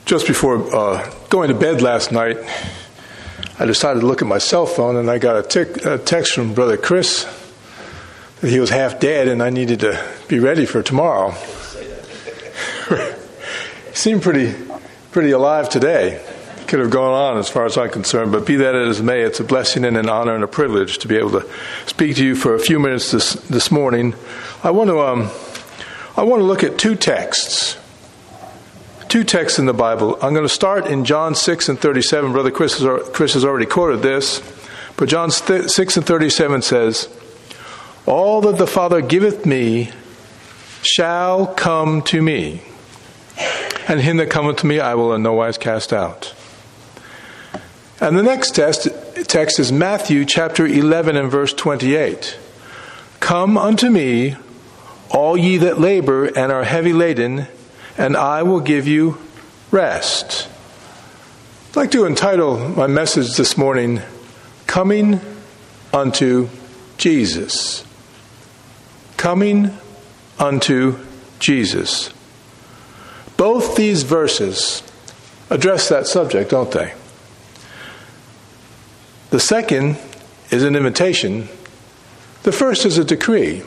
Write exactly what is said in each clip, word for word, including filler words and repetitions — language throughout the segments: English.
Just before uh, going to bed last night, I decided to look at my cell phone, and I got a, tic- a text from Brother Chris that he was half dead and I needed to be ready for tomorrow. He seemed pretty, pretty alive today. Could have gone on as far as I'm concerned, but be that as it may, it's a blessing and an honor and a privilege to be able to speak to you for a few minutes this this morning. I want to um, I want to look at two texts. Two texts in the Bible. I'm going to start in John six and thirty-seven. Brother Chris has, Chris has already quoted this. But John six and thirty-seven says, "All that the Father giveth me shall come to me, and him that cometh to me I will in no wise cast out." And the next text, text is Matthew chapter eleven and verse twenty-eight. "Come unto me, all ye that labor and are heavy laden, and I will give you rest." I'd like to entitle my message this morning, Coming Unto Jesus. Coming Unto Jesus. Both these verses address that subject, don't they? The second is an invitation. The first is a decree.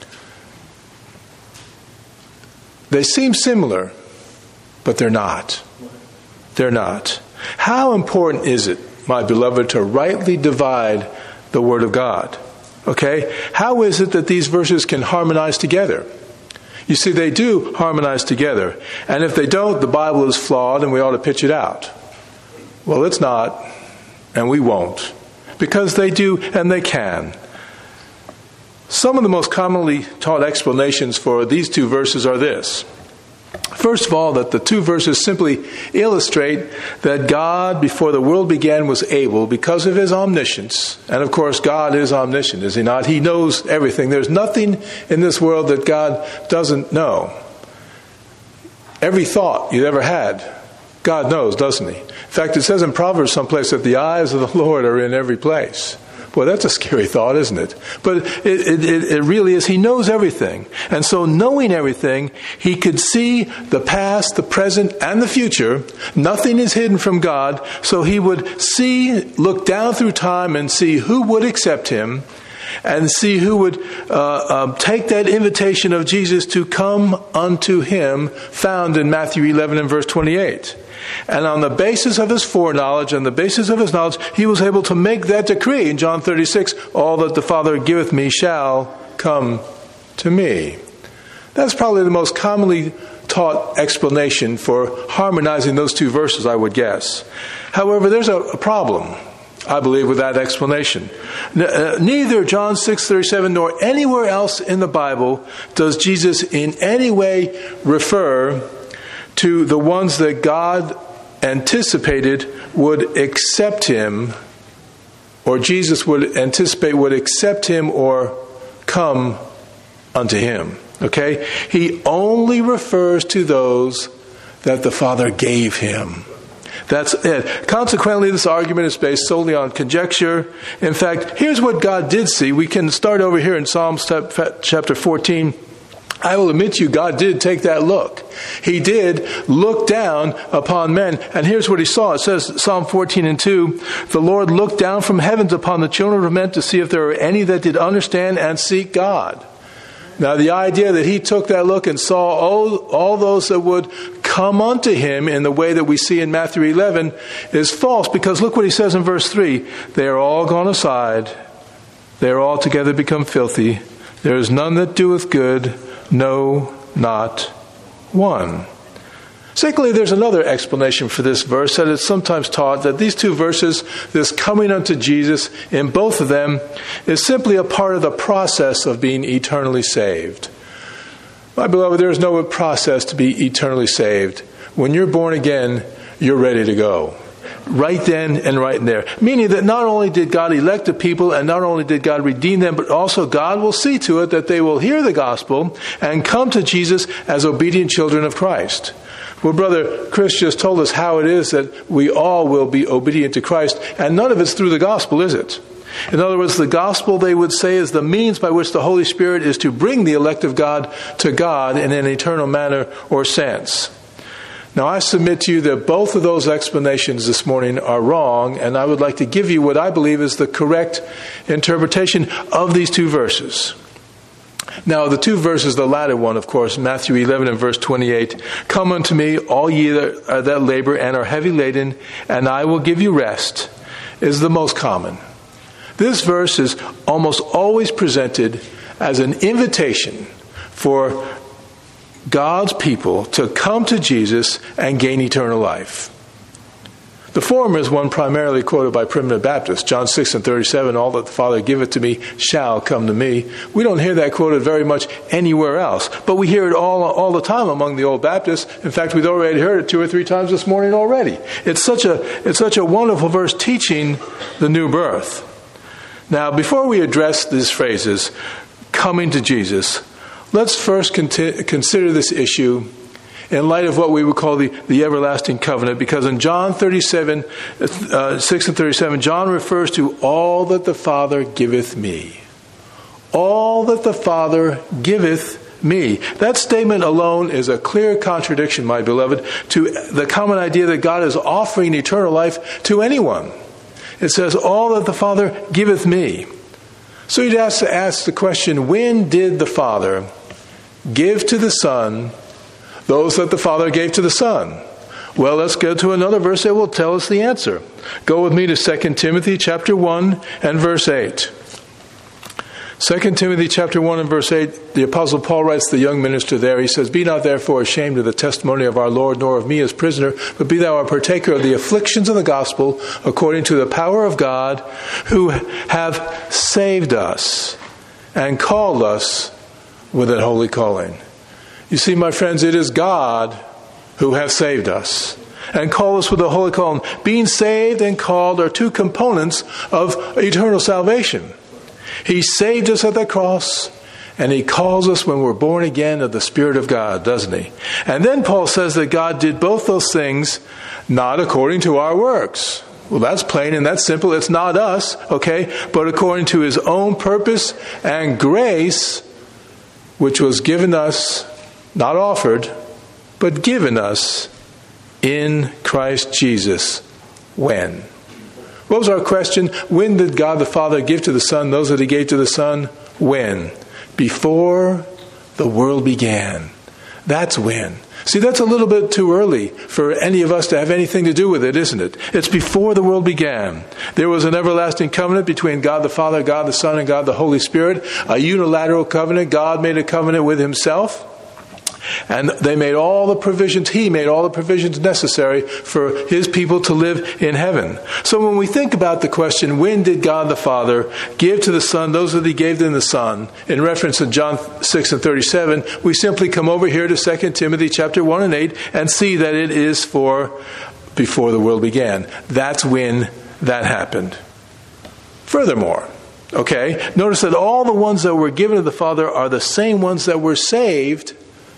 They seem similar, but they're not. They're not. How important is it, my beloved, to rightly divide the Word of God? Okay? How is it that these verses can harmonize together? You see, they do harmonize together. And if they don't, the Bible is flawed and we ought to pitch it out. Well, it's not, and we won't. Because they do and they can. Some of the most commonly taught explanations for these two verses are this. First of all, that the two verses simply illustrate that God, before the world began, was able, because of His omniscience, and of course God is omniscient, is He not? He knows everything. There's nothing in this world that God doesn't know. Every thought you ever had, God knows, doesn't He? In fact, it says in Proverbs someplace that the eyes of the Lord are in every place. Boy, that's a scary thought, isn't it? But it, it, it really is. He knows everything. And so knowing everything, He could see the past, the present, and the future. Nothing is hidden from God. So He would see, look down through time and see who would accept Him and see who would uh, um, take that invitation of Jesus to come unto Him, found in Matthew eleven and verse twenty-eight. And on the basis of His foreknowledge and the basis of His knowledge, He was able to make that decree in John thirty-six, "All that the Father giveth me shall come to me." That's probably the most commonly taught explanation for harmonizing those two verses, I would guess. However, there's a, a problem, I believe, with that explanation. Neither John six thirty-seven nor anywhere else in the Bible does Jesus in any way refer to the ones that God anticipated would accept Him, or Jesus would anticipate would accept Him or come unto Him. Okay? He only refers to those that the Father gave Him. That's it. Consequently, this argument is based solely on conjecture. In fact, here's what God did see. We can start over here in Psalms chapter fourteen. I will admit to you, God did take that look. He did look down upon men. And here's what He saw. It says, Psalm fourteen and two, "The Lord looked down from heavens upon the children of men to see if there were any that did understand and seek God." Now, the idea that He took that look and saw all, all those that would come unto Him in the way that we see in Matthew eleven is false, because look what He says in verse three. "They are all gone aside. They are all together become filthy. There is none that doeth good, no, not one." Secondly, there's another explanation for this verse that is sometimes taught that these two verses, this coming unto Jesus, in both of them, is simply a part of the process of being eternally saved. My beloved, there is no process to be eternally saved. When you're born again, you're ready to go. Right then and right there. Meaning that not only did God elect the people and not only did God redeem them, but also God will see to it that they will hear the gospel and come to Jesus as obedient children of Christ. Well, Brother Chris just told us how it is that we all will be obedient to Christ, and none of it's through the gospel, is it? In other words, the gospel, they would say, is the means by which the Holy Spirit is to bring the elect of God to God in an eternal manner or sense. Now, I submit to you that both of those explanations this morning are wrong, and I would like to give you what I believe is the correct interpretation of these two verses. Now, the two verses, the latter one, of course, Matthew eleven and verse twenty-eight, "Come unto me, all ye that, uh, that labor and are heavy laden, and I will give you rest," is the most common. This verse is almost always presented as an invitation for God's people to come to Jesus and gain eternal life. The former is one primarily quoted by primitive Baptists. John six and thirty-seven, "All that the Father giveth to me shall come to me." We don't hear that quoted very much anywhere else, but we hear it all, all the time among the old Baptists. In fact, we've already heard it two or three times this morning already. It's such a, it's such a wonderful verse teaching the new birth. Now, before we address these phrases, coming to Jesus, let's first conti- consider this issue in light of what we would call the, the everlasting covenant, because in John thirty-seven, uh, six and thirty-seven, John refers to all that the Father giveth me. All that the Father giveth me. That statement alone is a clear contradiction, my beloved, to the common idea that God is offering eternal life to anyone. It says, all that the Father giveth me. So you'd have to ask the question, when did the Father give to the Son those that the Father gave to the Son? Well, let's go to another verse that will tell us the answer. Go with me to Second Timothy chapter one and verse eight. Second Timothy chapter one and verse eight, the Apostle Paul writes to the young minister there, he says, "Be not therefore ashamed of the testimony of our Lord, nor of me as prisoner, but be thou a partaker of the afflictions of the gospel, according to the power of God, who hath saved us and called us with an holy calling." You see, my friends, it is God who hath saved us and called us with a holy calling. Being saved and called are two components of eternal salvation. He saved us at the cross, and He calls us when we're born again of the Spirit of God, doesn't He? And then Paul says that God did both those things not according to our works. Well, that's plain and that's simple. It's not us, okay? But according to His own purpose and grace, which was given us, not offered, but given us in Christ Jesus. When? What was our question? When did God the Father give to the Son those that He gave to the Son? When? Before the world began. That's when. See, that's a little bit too early for any of us to have anything to do with it, isn't it? It's before the world began. There was an everlasting covenant between God the Father, God the Son, and God the Holy Spirit. A unilateral covenant. God made a covenant with Himself. And they made all the provisions, He made all the provisions necessary for His people to live in heaven. So when we think about the question, when did God the Father give to the Son those that He gave to the Son, in reference to John six and thirty-seven, we simply come over here to Second Timothy chapter one and eight and see that it is for before the world began. That's when that happened. Furthermore, okay, notice that all the ones that were given to the Father are the same ones that were saved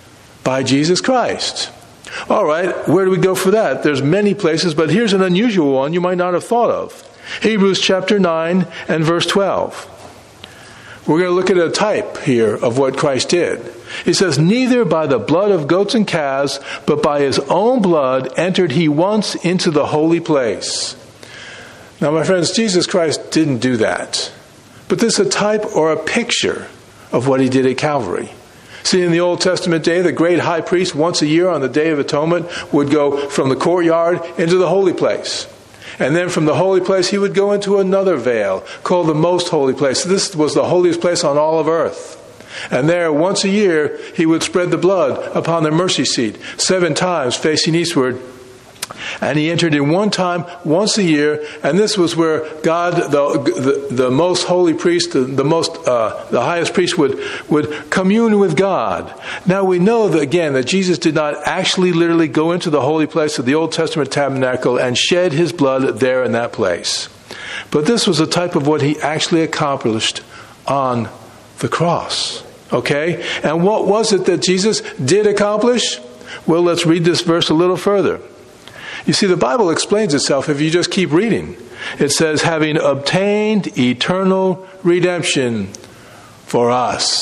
by Jesus Christ. All right, where do we go for that? There's many places, but here's an unusual one you might not have thought of. Hebrews chapter nine and verse twelve. We're going to look at a type here of what Christ did. He says, "Neither by the blood of goats and calves, but by His own blood entered He once into the holy place." Now, my friends, Jesus Christ didn't do that. But this is a type or a picture of what He did at Calvary. See, in the Old Testament day, the great high priest once a year on the Day of Atonement would go from the courtyard into the holy place. And then from the holy place, he would go into another veil called the Most Holy Place. This was the holiest place on all of earth. And there, once a year, he would spread the blood upon the mercy seat, seven times facing eastward. And he entered in one time, once a year, and this was where God, the the, the most holy priest, the, the most, uh, the highest priest, would would commune with God. Now we know that again that Jesus did not actually, literally go into the holy place of the Old Testament tabernacle and shed His blood there in that place. But this was a type of what He actually accomplished on the cross. Okay, and what was it that Jesus did accomplish? Well, let's read this verse a little further. You see, the Bible explains itself if you just keep reading. It says, having obtained eternal redemption for us.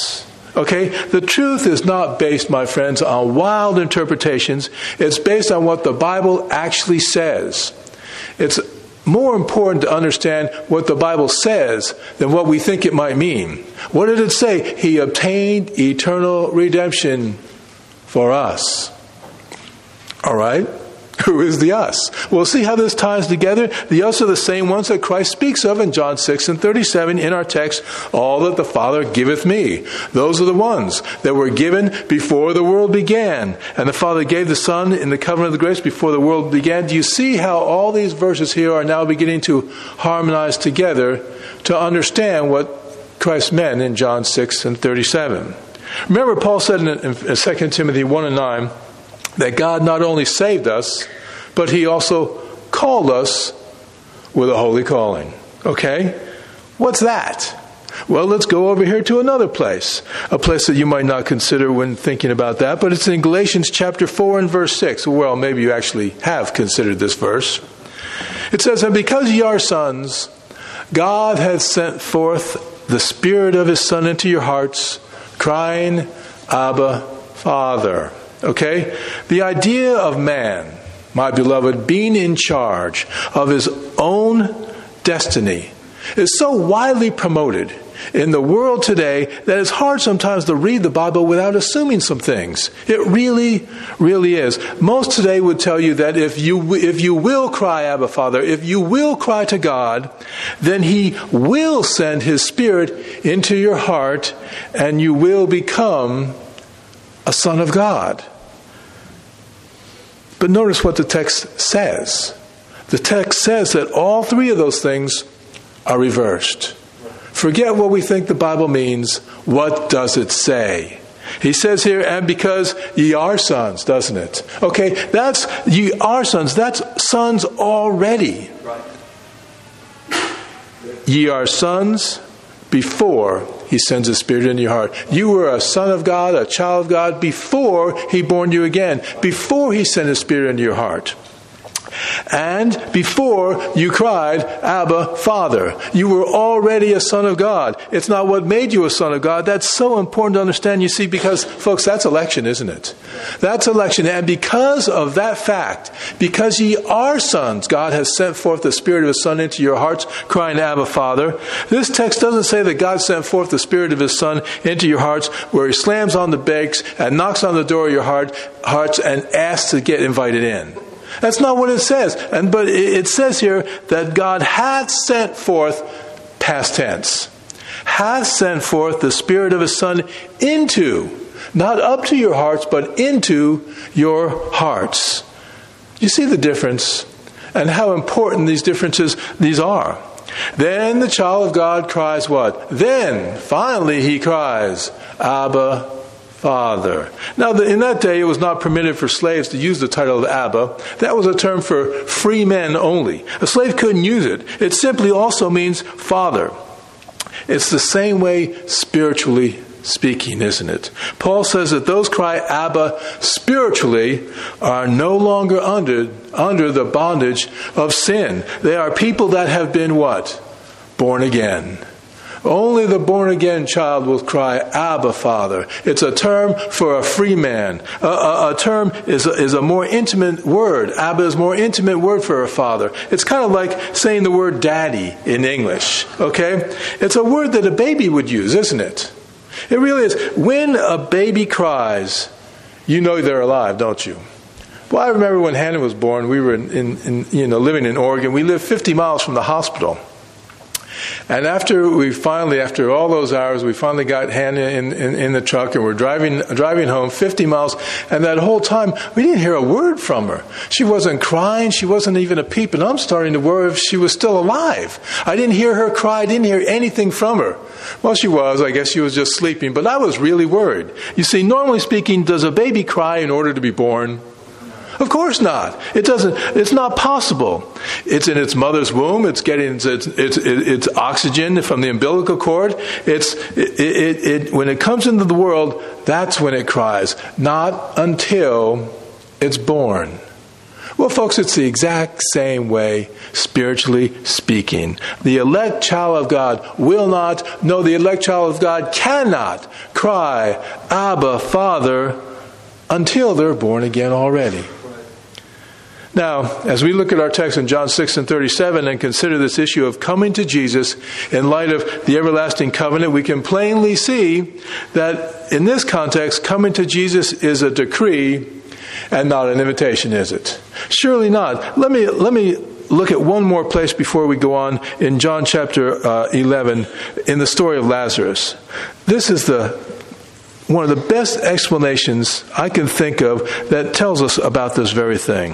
Okay? The truth is not based, my friends, on wild interpretations. It's based on what the Bible actually says. It's more important to understand what the Bible says than what we think it might mean. What did it say? He obtained eternal redemption for us. All right? Who is the us? We'll see how this ties together. The us are the same ones that Christ speaks of in John six and thirty-seven in our text. All that the Father giveth me. Those are the ones that were given before the world began. And the Father gave the Son in the covenant of the grace before the world began. Do you see how all these verses here are now beginning to harmonize together to understand what Christ meant in John six and thirty-seven? Remember, Paul said in Second Timothy one and nine, that God not only saved us, but He also called us with a holy calling. Okay? What's that? Well, let's go over here to another place. A place that you might not consider when thinking about that, but it's in Galatians chapter four and verse six. Well, maybe you actually have considered this verse. It says, and because ye are sons, God hath sent forth the Spirit of His Son into your hearts, crying, Abba, Father. Okay? The idea of man, my beloved, being in charge of his own destiny is so widely promoted in the world today that it's hard sometimes to read the Bible without assuming some things. It really, really is. Most today would tell you that if you if you will cry, Abba, Father, if you will cry to God, then He will send His Spirit into your heart and you will become a son of God. But notice what the text says. The text says that all three of those things are reversed. Forget what we think the Bible means. What does it say? He says here, and because ye are sons, doesn't it? Okay, that's, ye are sons. That's sons already. Ye are sons before He sends His Spirit into your heart. You were a son of God, a child of God, before He born you again. Before He sent His Spirit into your heart. And before you cried, Abba, Father. You were already a son of God. It's not what made you a son of God. That's so important to understand, you see, because, folks, that's election, isn't it? That's election. And because of that fact, because ye are sons, God has sent forth the Spirit of His Son into your hearts, crying, Abba, Father. This text doesn't say that God sent forth the Spirit of His Son into your hearts where He slams on the brakes and knocks on the door of your heart, hearts and asks to get invited in. That's not what it says. And but it says here that God hath sent forth, past tense, hath sent forth the Spirit of His Son into, not up to your hearts, but into your hearts. You see the difference and how important these differences these are. Then the child of God cries what? Then, finally, he cries, Abba, Father. Now, in that day, it was not permitted for slaves to use the title of Abba. That was a term for free men only. A slave couldn't use it. It simply also means Father. It's the same way spiritually speaking, isn't it? Paul says that those cry Abba spiritually are no longer under, under the bondage of sin. They are people that have been what? Born again. Only the born-again child will cry, Abba, Father. It's a term for a free man. A, a, a term is a, is a more intimate word. Abba is a more intimate word for a father. It's kind of like saying the word daddy in English, okay? It's a word that a baby would use, isn't it? It really is. When a baby cries, you know they're alive, don't you? Well, I remember when Hannah was born, we were in, in, in you know living in Oregon. We lived fifty miles from the hospital. And after we finally, after all those hours, we finally got Hannah in, in, in the truck and we're driving driving home fifty miles. And that whole time, we didn't hear a word from her. She wasn't crying. She wasn't even a peep. And I'm starting to worry if she was still alive. I didn't hear her cry. I didn't hear anything from her. Well, she was. I guess she was just sleeping. But I was really worried. You see, normally speaking, does a baby cry in order to be born? Of course not. It doesn't. It's not possible. It's in its mother's womb. It's getting its its, its, its oxygen from the umbilical cord. It's it, it, it when it comes into the world. That's when it cries. Not until it's born. Well, folks, it's the exact same way, spiritually speaking. The elect child of God will not, no, the elect child of God cannot cry, Abba, Father, until they're born again already. Now, as we look at our text in John six and thirty-seven and consider this issue of coming to Jesus in light of the everlasting covenant, we can plainly see that in this context, coming to Jesus is a decree and not an invitation, is it? Surely not. Let me let me look at one more place before we go on in John chapter uh, eleven, in the story of Lazarus. This is the one of the best explanations I can think of that tells us about this very thing.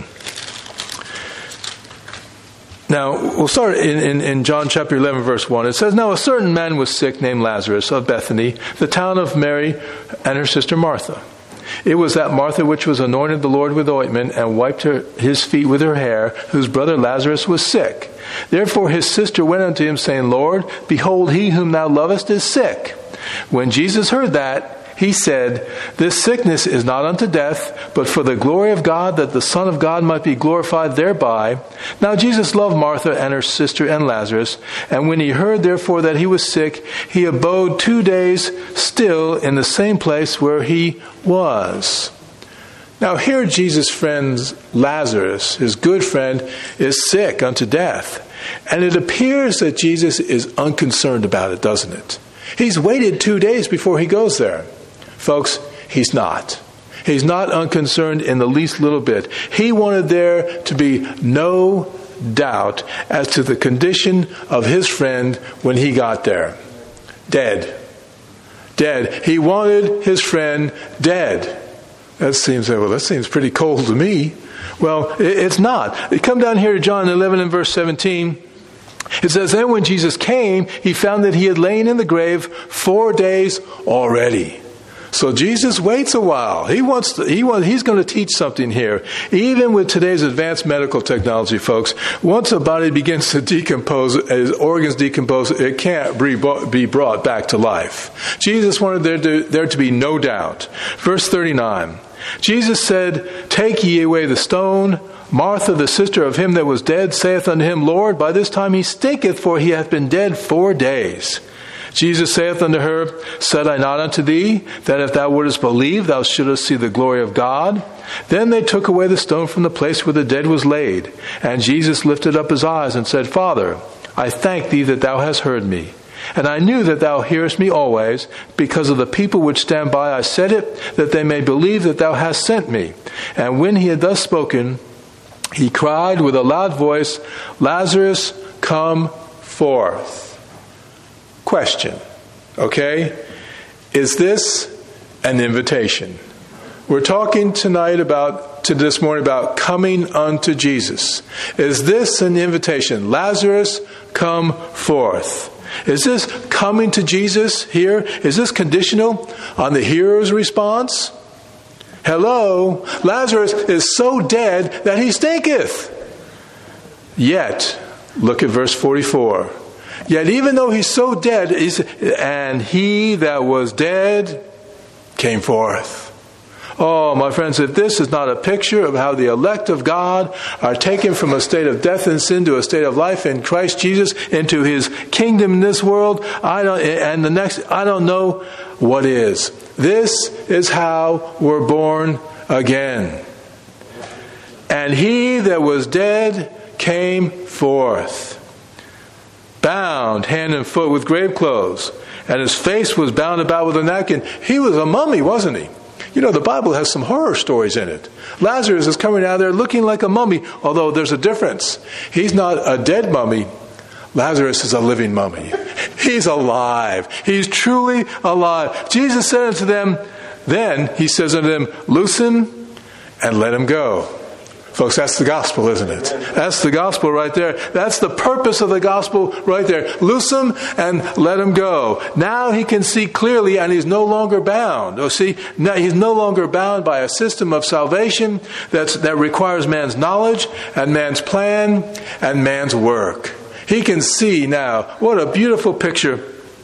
Now, we'll start in, in, in John chapter eleven, verse one. It says, Now a certain man was sick named Lazarus of Bethany, the town of Mary and her sister Martha. It was that Martha which was anointed the Lord with ointment and wiped her, his feet with her hair, whose brother Lazarus was sick. Therefore his sister went unto him, saying, Lord, behold, he whom thou lovest is sick. When Jesus heard that, he said, This sickness is not unto death, but for the glory of God, that the Son of God might be glorified thereby. Now Jesus loved Martha and her sister and Lazarus, and when he heard therefore that he was sick, he abode two days still in the same place where he was. Now here Jesus' friend Lazarus, his good friend, is sick unto death. And it appears that Jesus is unconcerned about it, doesn't it? He's waited two days before he goes there. Folks, he's not. He's not unconcerned in the least little bit. He wanted there to be no doubt as to the condition of his friend when he got there. Dead. Dead. He wanted his friend dead. That seems, well, that seems pretty cold to me. Well, it's not. Come down here to John eleven and verse seventeen. It says, Then when Jesus came, he found that he had lain in the grave four days already. So Jesus waits a while. He wants to, he wants, he's going to teach something here. Even with today's advanced medical technology, folks, once a body begins to decompose, as organs decompose, it can't be brought back to life. Jesus wanted there to, there to be no doubt. Verse thirty-nine, Jesus said, Take ye away the stone. Martha, the sister of him that was dead, saith unto him, Lord, by this time he stinketh, for he hath been dead four days. Jesus saith unto her, Said I not unto thee, that if thou wouldest believe, thou shouldest see the glory of God? Then they took away the stone from the place where the dead was laid. And Jesus lifted up his eyes and said, Father, I thank thee that thou hast heard me. And I knew that thou hearest me always, because of the people which stand by I said it, that they may believe that thou hast sent me. And when he had thus spoken, he cried with a loud voice, Lazarus, come forth. Question, okay? Is this an invitation? We're talking tonight about, to this morning, about coming unto Jesus. Is this an invitation? Lazarus, come forth. Is this coming to Jesus here? Is this conditional on the hearer's response? Hello, Lazarus is so dead that he stinketh. Yet, look at verse forty-four. Yet even though he's so dead, he's, and he that was dead came forth. Oh, my friends, if this is not a picture of how the elect of God are taken from a state of death and sin to a state of life in Christ Jesus into his kingdom in this world, I don't, and the next, I don't know what is. This is how we're born again. And he that was dead came forth, bound hand and foot with grave clothes, and his face was bound about with a napkin. He was a mummy, wasn't he? You know, the Bible has some horror stories in it. Lazarus is coming out there looking like a mummy, although there's a difference. He's not a dead mummy. Lazarus is a living mummy. He's alive. He's truly alive. Jesus said unto them, then he says unto them, loosen and let him go. Folks, that's the gospel, isn't it? That's the gospel right there. That's the purpose of the gospel right there. Loose him and let him go. Now he can see clearly and he's no longer bound. Oh, see, now he's no longer bound by a system of salvation that's, that requires man's knowledge and man's plan and man's work. He can see now. What a beautiful picture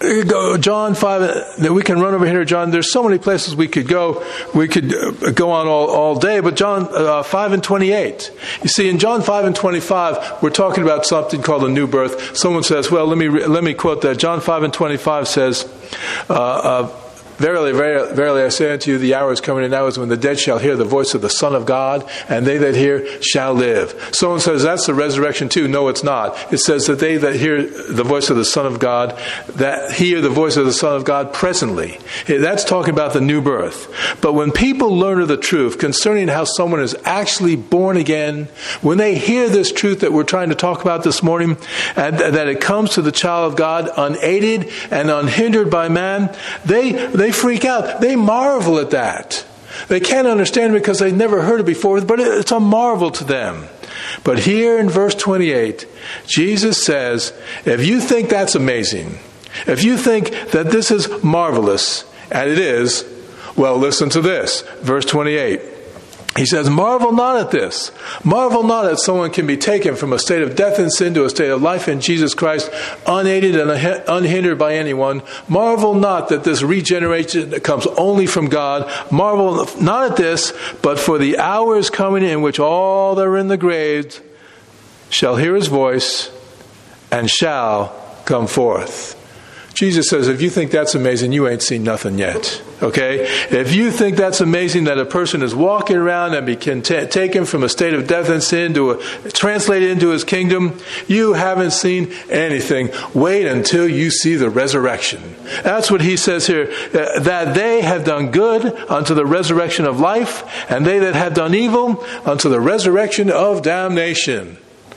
John five, we can run over here, John. There's so many places we could go. We could go on all, all day. But John uh, five and twenty-eight. You see, in John five and twenty-five, we're talking about something called a new birth. Someone says, well, let me let me quote that. John five and twenty-five says, uh, uh, Verily, verily, verily, I say unto you, the hour is coming, and now is when the dead shall hear the voice of the Son of God, and they that hear shall live. Someone says, that's the resurrection too. No, it's not. It says that they that hear the voice of the Son of God, that hear the voice of the Son of God presently. That's talking about the new birth. But when people learn of the truth concerning how someone is actually born again, when they hear this truth that we're trying to talk about this morning, and that it comes to the child of God unaided and unhindered by man, they they freak out. They marvel at that. They can't understand it because they've never heard it before, but it's a marvel to them. But here in verse twenty-eight, Jesus says, if you think that's amazing, if you think that this is marvelous, and it is, well, listen to this. Verse twenty-eight. He says, marvel not at this. Marvel not that someone can be taken from a state of death and sin to a state of life in Jesus Christ, unaided and unhindered by anyone. Marvel not that this regeneration comes only from God. Marvel not at this, but for the hour is coming in which all that are in the graves shall hear his voice and shall come forth. Jesus says, if you think that's amazing, you ain't seen nothing yet. Okay? If you think that's amazing that a person is walking around and be t- taken from a state of death and sin to a, translated into his kingdom, you haven't seen anything. Wait until you see the resurrection. That's what he says here. Uh, that they have done good unto the resurrection of life, and they that have done evil unto the resurrection of damnation.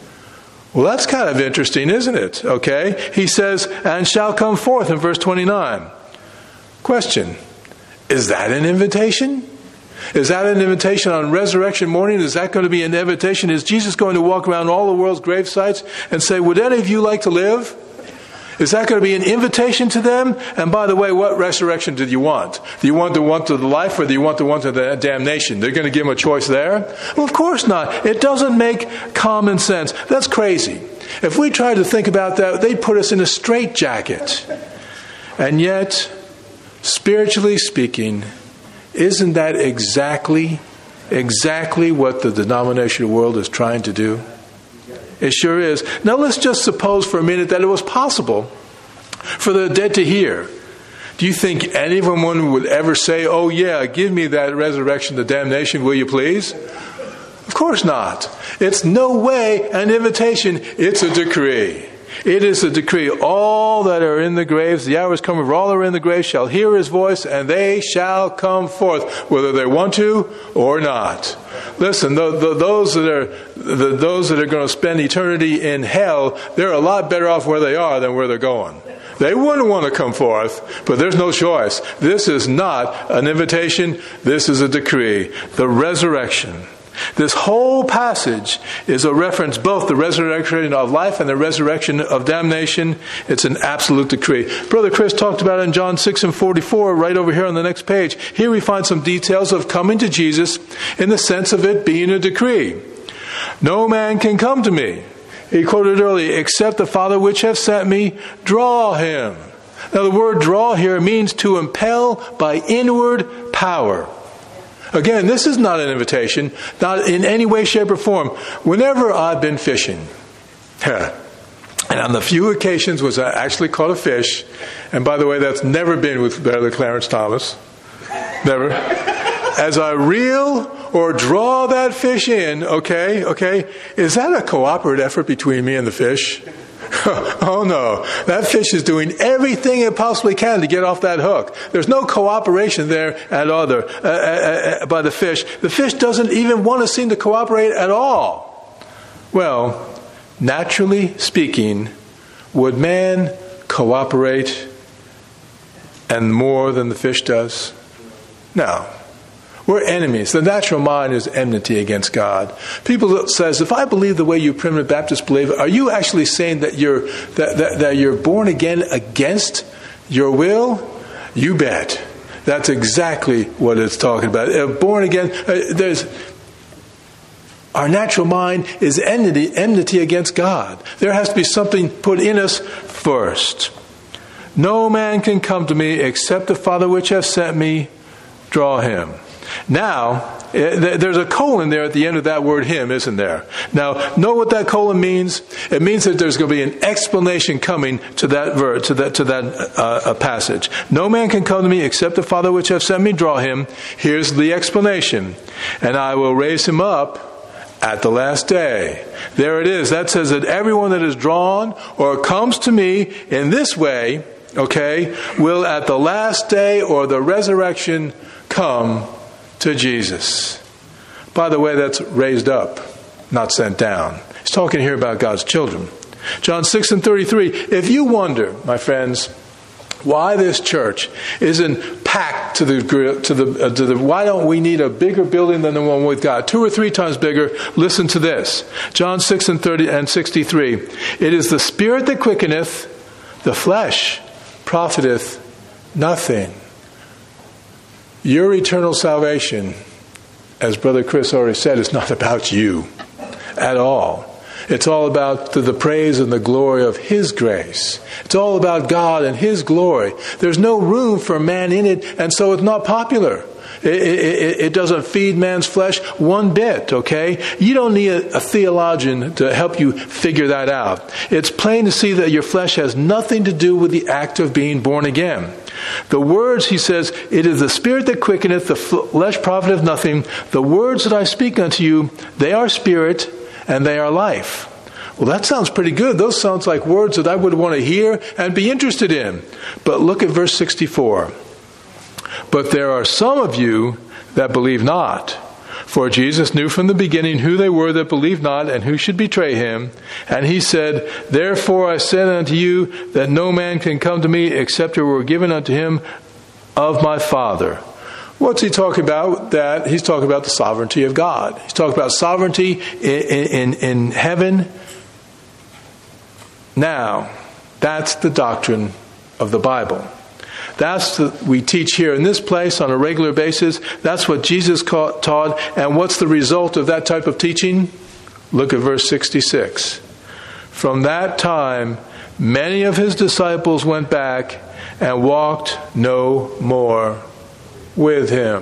Well, that's kind of interesting, isn't it? Okay. He says, and shall come forth in verse twenty-nine. Question. Is that an invitation? Is that an invitation on resurrection morning? Is that going to be an invitation? Is Jesus going to walk around all the world's grave sites and say, would any of you like to live? Is that going to be an invitation to them? And by the way, what resurrection did you want? Do you want the one to the life or do you want the one to the damnation? They're going to give them a choice there? Well, of course not. It doesn't make common sense. That's crazy. If we tried to think about that, they'd put us in a straitjacket. And yet, spiritually speaking, isn't that exactly, exactly what the denominational world is trying to do? It sure is. Now let's just suppose for a minute that it was possible for the dead to hear. Do you think anyone would ever say, oh yeah, give me that resurrection, the damnation, will you please? Of course not. It's no way an invitation. It's a decree. It is a decree. All that are in the graves, the hour is coming, all that are in the graves shall hear his voice, and they shall come forth, whether they want to or not. Listen, the, the, those that are the, those that are going to spend eternity in hell, they're a lot better off where they are than where they're going. They wouldn't want to come forth, but there's no choice. This is not an invitation. This is a decree. The resurrection. This whole passage is a reference, both the resurrection of life and the resurrection of damnation. It's an absolute decree. Brother Chris talked about it in John six and forty-four, right over here on the next page. Here we find some details of coming to Jesus in the sense of it being a decree. No man can come to me, he quoted earlier, except the Father which hath sent me draw him. Now the word draw here means to impel by inward power. Again, this is not an invitation, not in any way, shape, or form. Whenever I've been fishing, and on the few occasions was I actually caught a fish, and by the way, that's never been with Brother Clarence Thomas. Never. As I reel or draw that fish in, okay, okay, is that a cooperative effort between me and the fish? Oh no, that fish is doing everything it possibly can to get off that hook. There's no cooperation there at all uh, uh, uh, by the fish. The fish doesn't even want to seem to cooperate at all. Well, naturally speaking, would man cooperate and more than the fish does? No. We're enemies. The natural mind is enmity against God. People says, if I believe the way you primitive Baptists believe, are you actually saying that you're that, that, that you're born again against your will? You bet. That's exactly what it's talking about. Uh, born again. Uh, there's our natural mind is enmity, enmity against God. There has to be something put in us first. No man can come to me except the Father which hath sent me draw him. Now, there's a colon there at the end of that word him, isn't there? Now, know what that colon means? It means that there's going to be an explanation coming to that verse, to that, to that uh, passage. No man can come to me except the Father which hath sent me draw him. Here's the explanation. And I will raise him up at the last day. There it is. That says that everyone that is drawn or comes to me in this way, okay, will at the last day or the resurrection come to Jesus. By the way, that's raised up, not sent down. He's talking here about God's children. John six and thirty-three. If you wonder, my friends, why this church isn't packed to the to the uh, to the why don't we need a bigger building than the one we've got, two or three times bigger? Listen to this. John six and thirty and sixty-three. It is the spirit that quickeneth, the flesh profiteth nothing. Your eternal salvation, as Brother Chris already said, is not about you at all. It's all about the, the praise and the glory of His grace. It's all about God and His glory. There's no room for man in it, and so it's not popular. It, it, it doesn't feed man's flesh one bit, okay? You don't need a, a theologian to help you figure that out. It's plain to see that your flesh has nothing to do with the act of being born again. The words, he says, it is the spirit that quickeneth, the flesh profiteth nothing. The words that I speak unto you, they are spirit and they are life. Well, that sounds pretty good. Those sounds like words that I would want to hear and be interested in. But look at verse sixty-four. But there are some of you that believe not. For Jesus knew from the beginning who they were that believed not and who should betray him. And he said, Therefore I said unto you that no man can come to me except it were given unto him of my Father. What's he talking about? That he's talking about the sovereignty of God. He's talking about sovereignty in, in, in heaven. Now, that's the doctrine of the Bible. That's what we teach here in this place on a regular basis. That's what Jesus taught. And what's the result of that type of teaching? Look at verse sixty-six. From that time, many of his disciples went back and walked no more with him.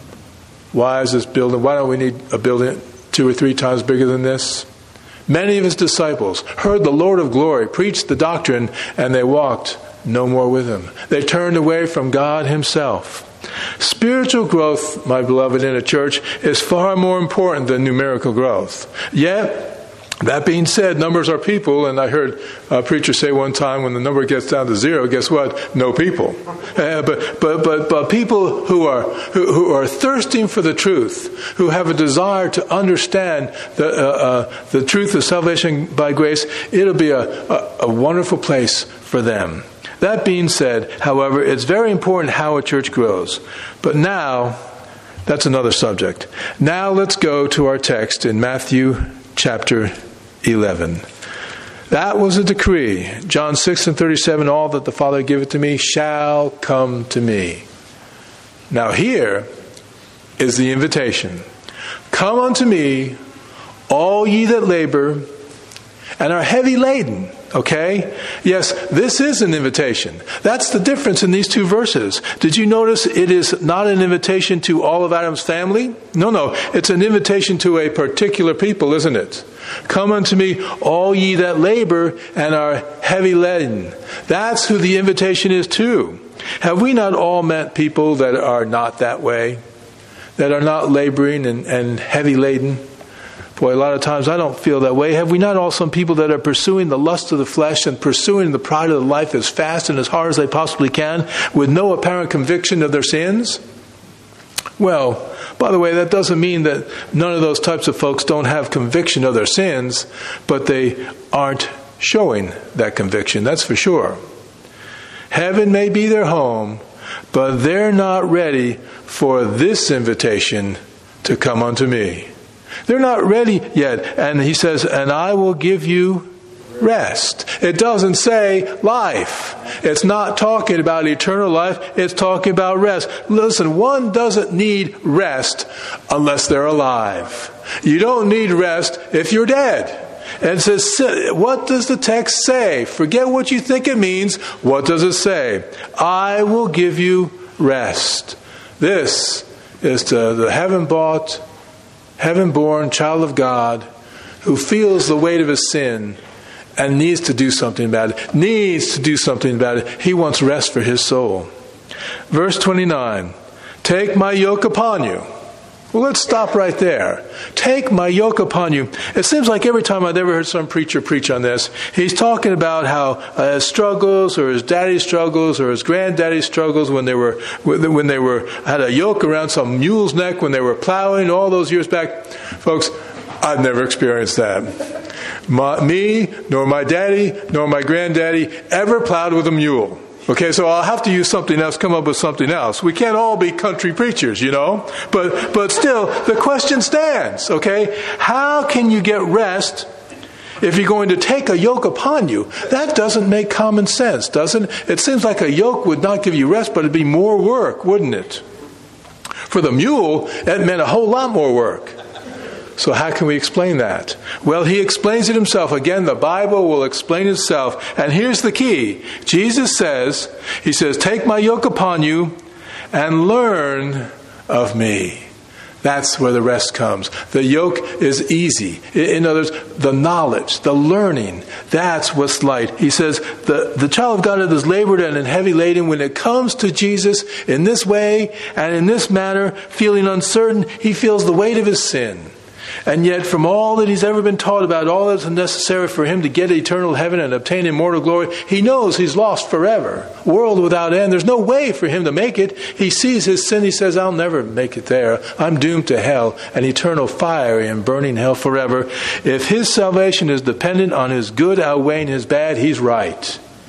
Why is this building? Why don't we need a building two or three times bigger than this? Many of his disciples heard the Lord of glory preach the doctrine, and they walked no more with him. They turned away from God himself. Spiritual growth, my beloved, in a church is far more important than numerical growth. Yet, that being said, numbers are people, and I heard a preacher say one time, when the number gets down to zero, guess what? No people. Uh, but but but but people who are who, who are thirsting for the truth, who have a desire to understand the uh, uh, the truth of salvation by grace, it'll be a, a, a wonderful place for them. That being said, however, it's very important how a church grows. But now, that's another subject. Now let's go to our text in Matthew chapter eleven. That was a decree. John six and thirty-seven, all that the Father giveth to me shall come to me. Now here is the invitation. Come unto me, all ye that labor and are heavy laden. Okay? Yes, this is an invitation. That's the difference in these two verses. Did you notice it is not an invitation to all of Adam's family? No, no. It's an invitation to a particular people, isn't it? Come unto me, all ye that labor and are heavy laden. That's who the invitation is to. Have we not all met people that are not that way? That are not laboring and, and heavy laden? Boy, a lot of times I don't feel that way. Have we not all some people that are pursuing the lust of the flesh and pursuing the pride of the life as fast and as hard as they possibly can with no apparent conviction of their sins? Well, by the way, that doesn't mean that none of those types of folks don't have conviction of their sins, but they aren't showing that conviction, that's for sure. Heaven may be their home, but they're not ready for this invitation to come unto me. They're not ready yet. And he says, and I will give you rest. It doesn't say life. It's not talking about eternal life. It's talking about rest. Listen, one doesn't need rest unless they're alive. You don't need rest if you're dead. And it says, what does the text say? Forget what you think it means. What does it say? I will give you rest. This is to the heaven-bought, heaven-born child of God who feels the weight of his sin and needs to do something about it. Needs to do something about it. He wants rest for his soul. Verse twenty-nine. Take my yoke upon you. Well, let's stop right there. Take my yoke upon you. It seems like every time I've ever heard some preacher preach on this, he's talking about how uh, his struggles, or his daddy's struggles, or his granddaddy's struggles when they were when they were had a yoke around some mule's neck when they were plowing all those years back. Folks, I've never experienced that. My, me, nor my daddy, nor my granddaddy ever plowed with a mule. Okay, so I'll have to use something else, come up with something else. We can't all be country preachers, you know. But but still, the question stands, okay? How can you get rest if you're going to take a yoke upon you? That doesn't make common sense, doesn't it? It seems like a yoke would not give you rest, but it'd be more work, wouldn't it? For the mule, it meant a whole lot more work. So how can we explain that? Well, he explains it himself. Again, the Bible will explain itself. And here's the key. Jesus says, he says, take my yoke upon you and learn of me. That's where the rest comes. The yoke is easy. In other words, the knowledge, the learning, that's what's light. He says, the, the child of God that is labored and heavy laden, when it comes to Jesus in this way and in this manner, feeling uncertain, he feels the weight of his sin. And yet, from all that he's ever been taught about, all that's necessary for him to get eternal heaven and obtain immortal glory, he knows he's lost forever. World without end. There's no way for him to make it. He sees his sin. He says, I'll never make it there. I'm doomed to hell, an eternal fiery and burning hell forever. If his salvation is dependent on his good outweighing his bad, he's right.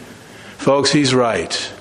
Folks, he's right.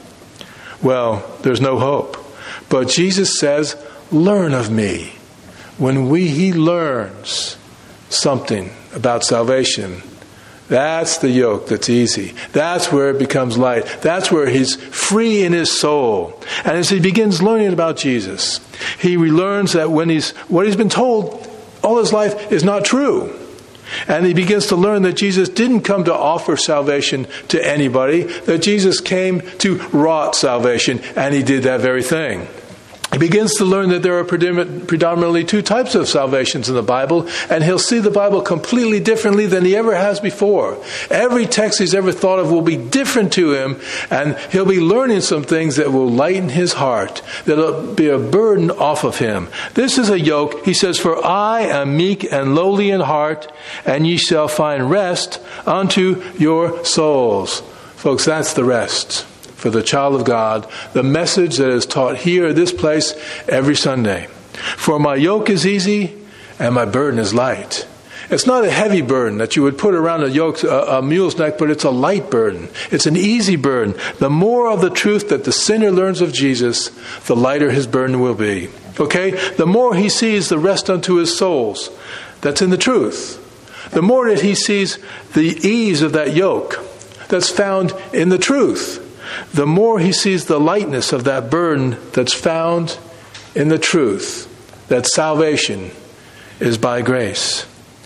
Well, there's no hope. But Jesus says, learn of me. When we he learns something about salvation, that's the yoke that's easy. That's where it becomes light. That's where he's free in his soul. And as he begins learning about Jesus, he relearns that when he's what he's been told all his life is not true. And he begins to learn that Jesus didn't come to offer salvation to anybody, that Jesus came to wrought salvation, and he did that very thing. He begins to learn that there are predominantly two types of salvations in the Bible, and he'll see the Bible completely differently than he ever has before. Every text he's ever thought of will be different to him, and he'll be learning some things that will lighten his heart, that'll be a burden off of him. This is a yoke. He says, for I am meek and lowly in heart, and ye shall find rest unto your souls. Folks, that's the rest for the child of God, the message that is taught here at this place every Sunday. For my yoke is easy and my burden is light. It's not a heavy burden that you would put around a yoke, a, a mule's neck, but it's a light burden. It's an easy burden. The more of the truth that the sinner learns of Jesus, the lighter his burden will be. Okay? The more he sees the rest unto his souls that's in the truth, the more that he sees the ease of that yoke that's found in the truth, the more he sees the lightness of that burden that's found in the truth, that salvation is by grace.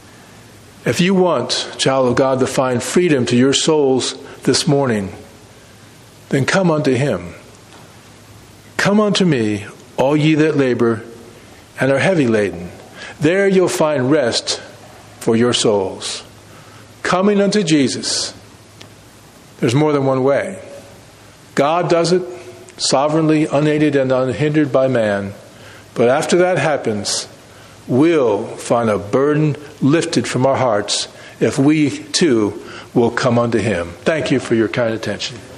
If you want, child of God, to find freedom to your souls this morning, then come unto him. Come unto me, all ye that labor and are heavy laden. There you'll find rest for your souls. Coming unto Jesus. There's more than one way. God does it sovereignly, unaided and unhindered by man. But after that happens, we'll find a burden lifted from our hearts if we too will come unto him. Thank you for your kind attention.